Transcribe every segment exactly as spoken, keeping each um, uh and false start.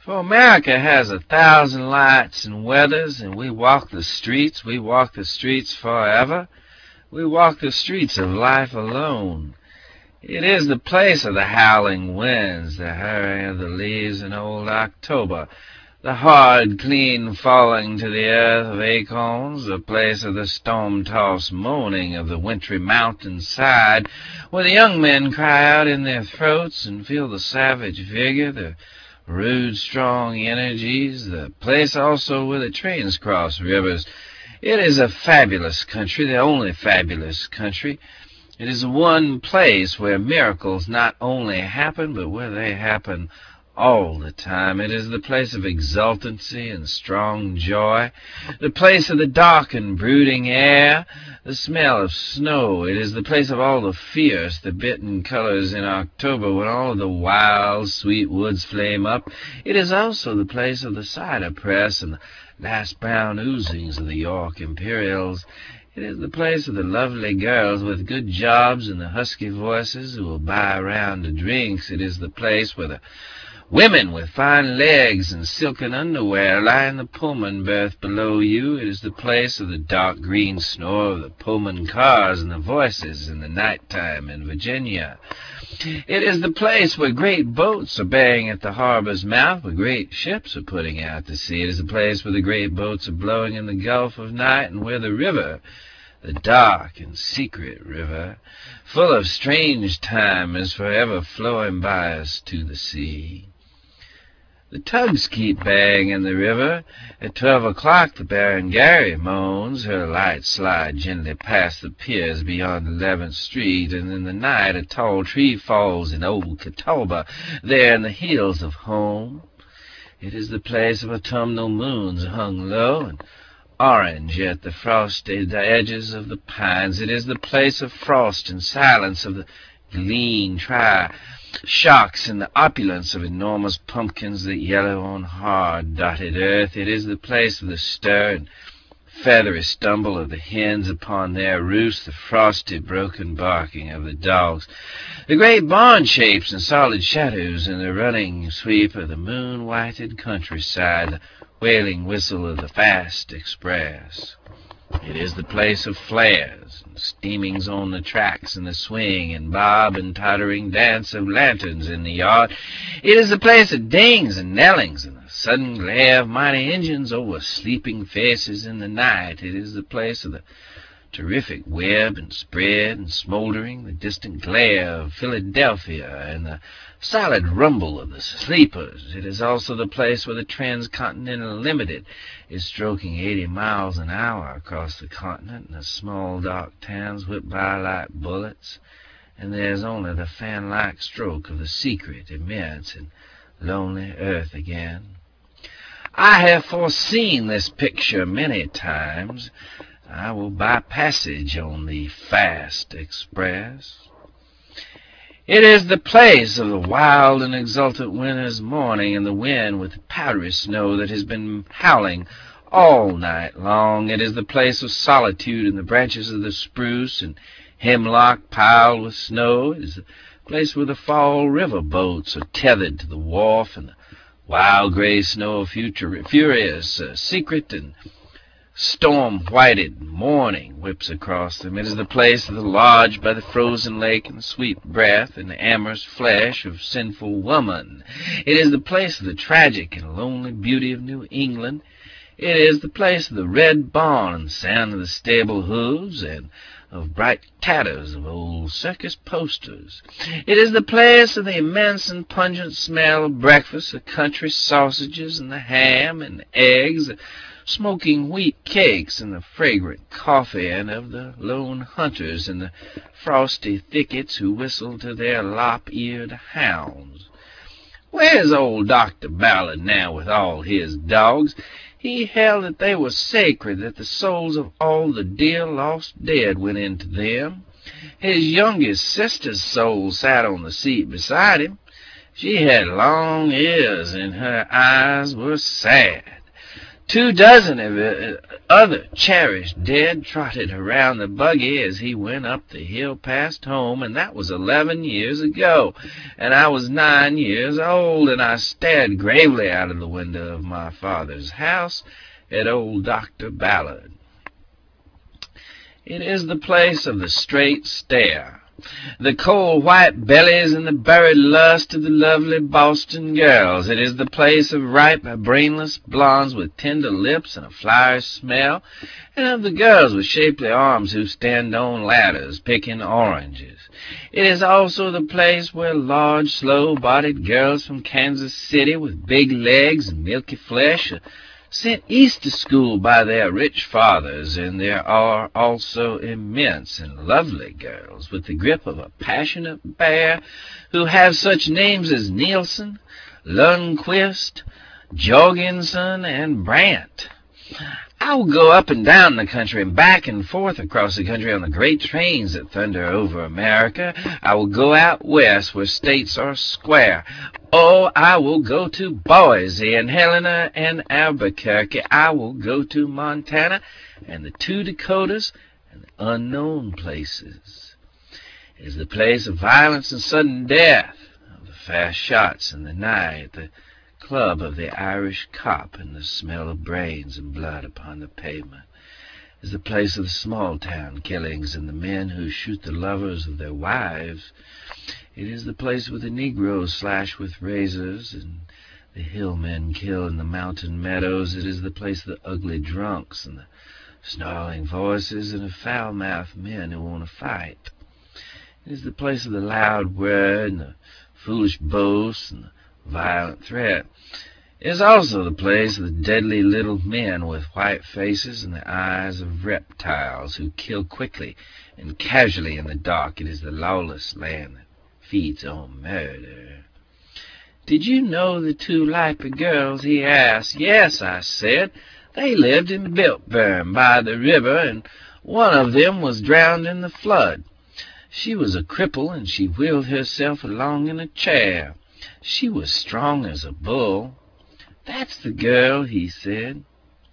For America has a thousand lights and weathers, and we walk the streets, we walk the streets forever. We walk the streets of life alone. It is the place of the howling winds, the hurry of the leaves in old October, the hard, clean falling to the earth of acorns, the place of the storm-tossed moaning of the wintry mountain-side, where the young men cry out in their throats and feel the savage vigor, the rude, strong energies, the place also where the trains cross rivers. It is a fabulous country, the only fabulous country. It is the one place where miracles not only happen, but where they happen all the time. It is the place of exultancy and strong joy, the place of the dark and brooding air, the smell of snow. It is the place of all the fierce, the bitten colors in October, when all the wild, sweet woods flame up. It is also the place of the cider press and the last brown oozings of the York Imperials. It is the place of the lovely girls with good jobs and the husky voices who will buy a round of drinks. It is the place where the women with fine legs and silken underwear lie in the Pullman berth below you. It is the place of the dark green snore of the Pullman cars and the voices in the night time in Virginia. It is the place where great boats are baying at the harbor's mouth, where great ships are putting out to sea. It is the place where the great boats are blowing in the Gulf of Night, and where the river, the dark and secret river, full of strange time, is forever flowing by us to the sea. The tugs keep baying in the river. At twelve o'clock the Berengaria moans. Her lights slide gently past the piers beyond eleventh Street, and in the night a tall tree falls in old Catawba, there in the hills of home. It is the place of autumnal moons hung low and orange at the frosted edges of the pines. It is the place of frost and silence, of the lean tri shocks and the opulence of enormous pumpkins that yellow on hard, dotted earth. It is the place of the stir and feathery stumble of the hens upon their roosts, the frosty, broken barking of the dogs, the great barn shapes and solid shadows in the running sweep of the moon-whited countryside, the wailing whistle of the fast express. It is the place of flares and steamings on the tracks, and the swing and bob and tottering dance of lanterns in the yard. It is the place of dings and knellings and the sudden glare of mighty engines over sleeping faces in the night. It is the place of the terrific web and spread and smoldering, the distant glare of Philadelphia and the solid rumble of the sleepers. It is also the place where the Transcontinental Limited is stroking eighty miles an hour across the continent, and the small dark towns whip by like bullets, and there's only the fan-like stroke of the secret, immense and lonely earth again. I have foreseen this picture many times. I will buy passage on the fast express. It is the place of the wild and exultant winter's morning, and the wind with the powdery snow that has been howling all night long. It is the place of solitude in the branches of the spruce and hemlock piled with snow. It is the place where the fall river boats are tethered to the wharf, and the wild gray snow of future, furious, uh, secret, and storm-whited morning whips across them. It is the place of the lodge by the frozen lake, and the sweet breath and the amorous flesh of sinful woman. It is the place of the tragic and lonely beauty of New England. It is the place of the red barn and the sound of the stable hooves, and of bright tatters of old circus posters. It is the place of the immense and pungent smell of breakfast, the country sausages and the ham and the eggs, the smoking wheat cakes and the fragrant coffee, and of the lone hunters in the frosty thickets who whistle to their lop-eared hounds. Where's old Doctor Ballard now with all his dogs? He held that they were sacred, that the souls of all the dear lost dead went into them. His youngest sister's soul sat on the seat beside him. She had long ears, and her eyes were sad. Two dozen of uh, other cherished dead trotted around the buggy as he went up the hill past home, and that was eleven years ago, and I was nine years old, and I stared gravely out of the window of my father's house at old Doctor Ballard. It is the place of the straight stare, the cold white bellies and the buried lust of the lovely Boston girls. It is the place of ripe, brainless blondes with tender lips and a flowery smell, and of the girls with shapely arms who stand on ladders picking oranges. It is also the place where large, slow-bodied girls from Kansas City with big legs and milky flesh are sent east to school by their rich fathers, and there are also immense and lovely girls with the grip of a passionate bear who have such names as Nielsen, Lundquist, Jorgensen, and Brandt. I will go up and down the country and back and forth across the country on the great trains that thunder over America. I will go out west where states are square. Oh, I will go to Boise and Helena and Albuquerque. I will go to Montana and the two Dakotas and the unknown places. It is the place of violence and sudden death, of the fast shots in the night, the club of the Irish cop and the smell of brains and blood upon the pavement. It is the place of the small-town killings and the men who shoot the lovers of their wives. It is the place where the Negroes slash with razors and the hillmen kill in the mountain meadows. It is the place of the ugly drunks and the snarling voices and the foul-mouthed men who want to fight. It is the place of the loud word and the foolish boast and the violent threat. It is also the place of the deadly little men with white faces and the eyes of reptiles who kill quickly and casually in the dark. It is the lawless land that feeds on murder. Did you know the two Lipa girls? He asked. Yes, I said. They lived in Biltburn by the river, and one of them was drowned in the flood. She was a cripple, and she wheeled herself along in a chair. She was strong as a bull. That's the girl, he said.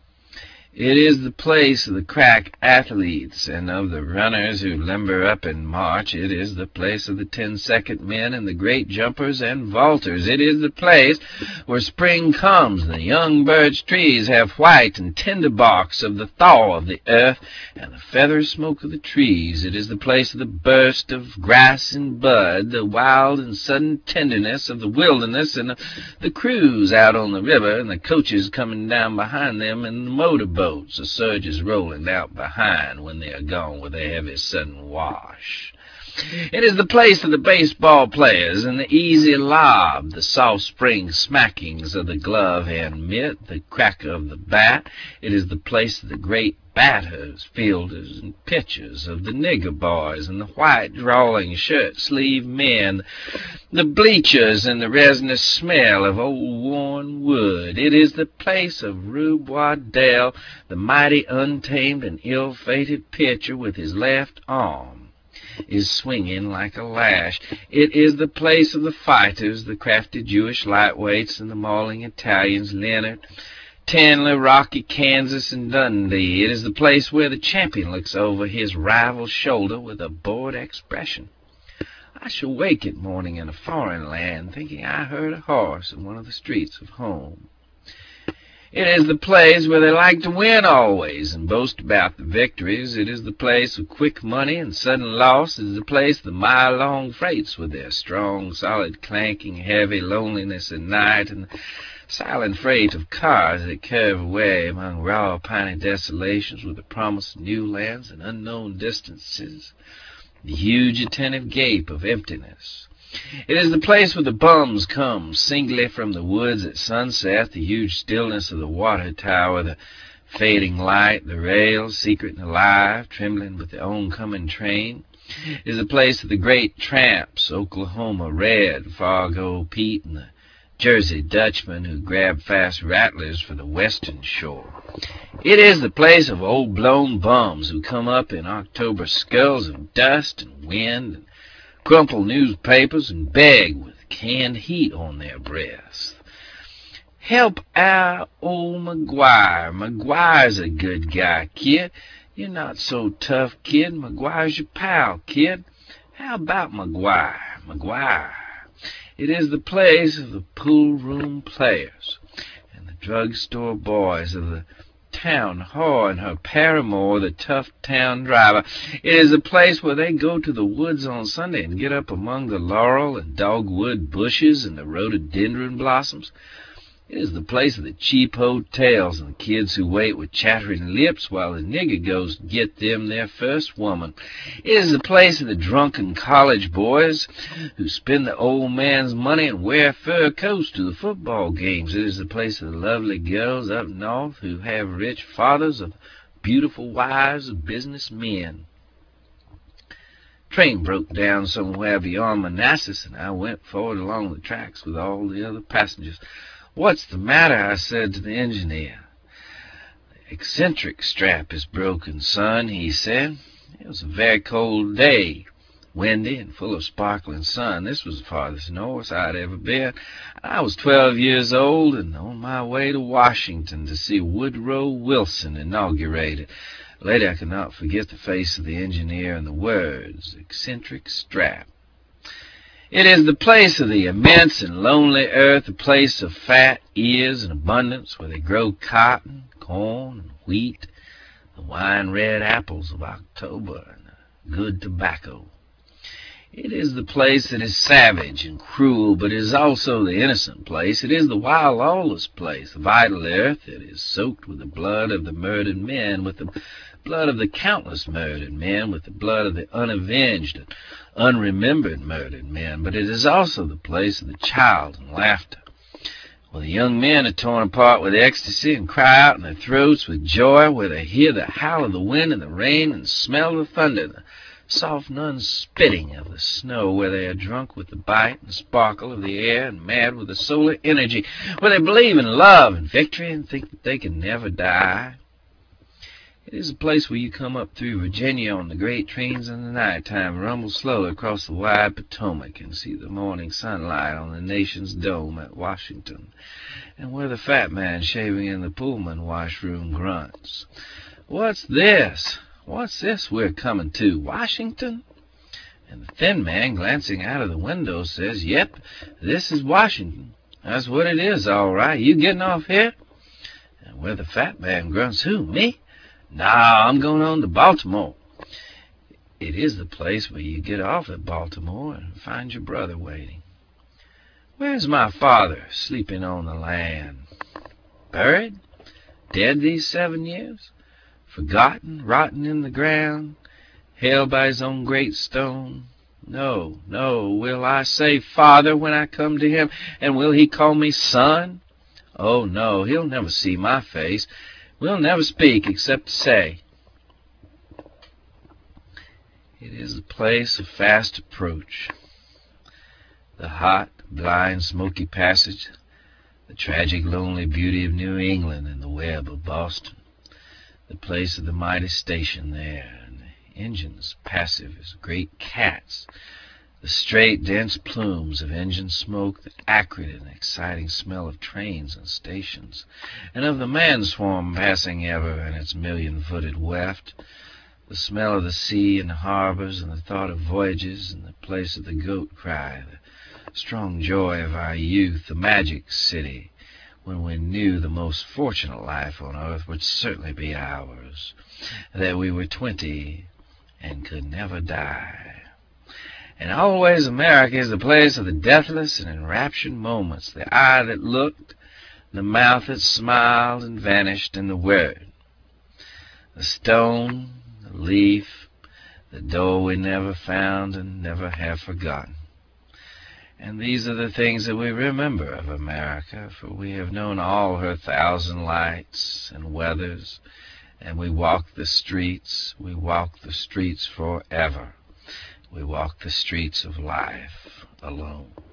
It is the place of the crack athletes and of the runners who limber up and march. It is the place of the ten-second men and the great jumpers and vaulters. It is the place where spring comes and the young birch trees have white and tender barks of the thaw of the earth and the feather smoke of the trees. It is the place of the burst of grass and bud, the wild and sudden tenderness of the wilderness, and the crews out on the river and the coaches coming down behind them and the motor boats. The surges rolling out behind when they are gone with a heavy sudden wash. It is the place of the baseball players and the easy lob, the soft spring smackings of the glove and mitt, the crack of the bat. It is the place of the great batters, fielders, and pitchers, of the nigger boys and the white drawling shirt-sleeve men, the bleachers and the resinous smell of old worn wood. It is the place of Rube Waddell, the mighty untamed and ill-fated pitcher with his left arm is swinging like a lash. It is the place of the fighters, the crafty Jewish lightweights and the mauling Italians, Leonard, Tanley, Rocky, Kansas, and Dundee. It is the place where the champion looks over his rival's shoulder with a bored expression. I shall wake at morning in a foreign land, thinking I heard a horse in one of the streets of home. It is the place where they like to win always and boast about the victories. It is the place of quick money and sudden loss. It is the place of the mile-long freights with their strong, solid, clanking, heavy loneliness at night, and the silent freight of cars that curve away among raw, piney desolations with the promise of new lands and unknown distances, the huge, attentive gape of emptiness. It is the place where the bums come singly from the woods at sunset, the huge stillness of the water tower, the fading light, the rails, secret and alive, trembling with the oncoming train. It is the place of the great tramps, Oklahoma Red, Fargo Pete, and the Jersey Dutchman who grab fast rattlers for the western shore. It is the place of old blown bums who come up in October skulls of dust and wind and crumple newspapers and beg with canned heat on their breaths. Help out old McGuire. McGuire's a good guy, kid. You're not so tough, kid. McGuire's your pal, kid. How about McGuire? McGuire. It is the place of the pool room players and the drugstore boys of the town whore and her paramour, the tough town driver. It is a place where they go to the woods on Sunday and get up among the laurel and dogwood bushes and the rhododendron blossoms. It is the place of the cheap hotels and the kids who wait with chattering lips while the nigger goes to get them their first woman. It is the place of the drunken college boys who spend the old man's money and wear fur coats to the football games. It is the place of the lovely girls up north who have rich fathers of beautiful wives of business men. Train broke down somewhere beyond Manassas, and I went forward along the tracks with all the other passengers. "What's the matter?" I said to the engineer. "The eccentric strap is broken, son," he said. It was a very cold day, windy and full of sparkling sun. This was the farthest north I'd ever been. I was twelve years old and on my way to Washington to see Woodrow Wilson inaugurated. Later I could not forget the face of the engineer and the words, "eccentric strap." It is the place of the immense and lonely earth, a place of fat ears and abundance, where they grow cotton, corn, and wheat, the wine-red apples of October, and good tobacco. It is the place that is savage and cruel, but it is also the innocent place. It is the wild, lawless place, the vital earth that is soaked with the blood of the murdered men, with the blood of the countless murdered men, with the blood of the unavenged and unremembered murdered men. But it is also the place of the child and laughter, where the young men are torn apart with ecstasy and cry out in their throats with joy, where they hear the howl of the wind and the rain and smell the thunder, the soft nun-spitting of the snow, where they are drunk with the bite and sparkle of the air and mad with the solar energy, where they believe in love and victory and think that they can never die. It is a place where you come up through Virginia on the great trains in the night time, rumble slowly across the wide Potomac, and see the morning sunlight on the nation's dome at Washington, and where the fat man shaving in the Pullman washroom grunts, "What's this? What's this we're coming to? Washington?" And the thin man, glancing out of the window, says, "Yep, this is Washington. That's what it is, all right. You getting off here?" And where the fat man grunts, "Who, me? Nah, I'm going on to Baltimore." It is the place where you get off at Baltimore and find your brother waiting. "Where's my father, sleeping on the land? Buried? Dead these seven years? Forgotten, rotten in the ground, held by his own great stone? No, no. Will I say father when I come to him, and will he call me son? Oh, no, he'll never see my face. We'll never speak except to say." It is the place of fast approach, the hot, blind, smoky passage, the tragic, lonely beauty of New England and the web of Boston, the place of the mighty station there, and the engines passive as great cats, the straight, dense plumes of engine smoke, the acrid and exciting smell of trains and stations, and of the man-swarm passing ever in its million-footed weft, the smell of the sea and the harbors, and the thought of voyages, and the place of the goat cry, the strong joy of our youth, the magic city, when we knew the most fortunate life on earth would certainly be ours, that we were twenty and could never die. And always America is the place of the deathless and enraptured moments, the eye that looked, the mouth that smiled and vanished in the word, the stone, the leaf, the door we never found and never have forgotten. And these are the things that we remember of America, for we have known all her thousand lights and weathers, and we walk the streets, we walk the streets forever. We walk the streets of life alone.